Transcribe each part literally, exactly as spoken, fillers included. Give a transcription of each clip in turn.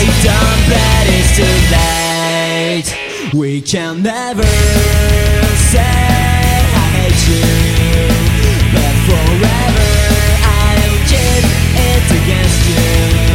I've done, but it's too late. We can never say I hate you, but forever I'll keep it against you.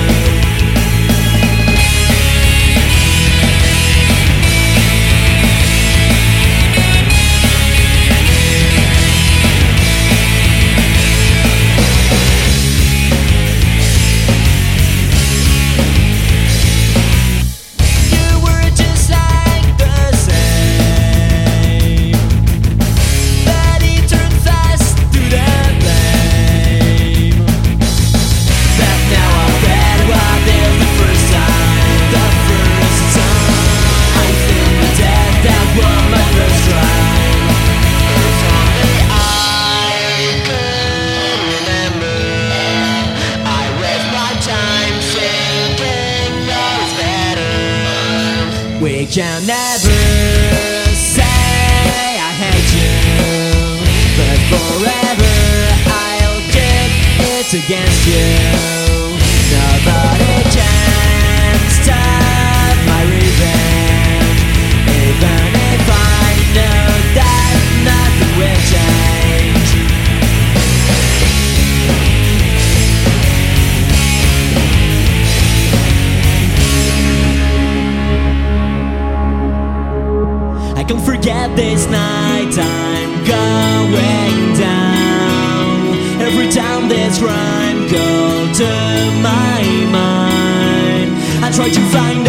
We can never say I hate you, but forever I'll keep it against you. Nobody can stop my revenge, even if I know that nothing will change. I can't forget this night I'm going down. Every time this rhyme goes to my mind, I try to find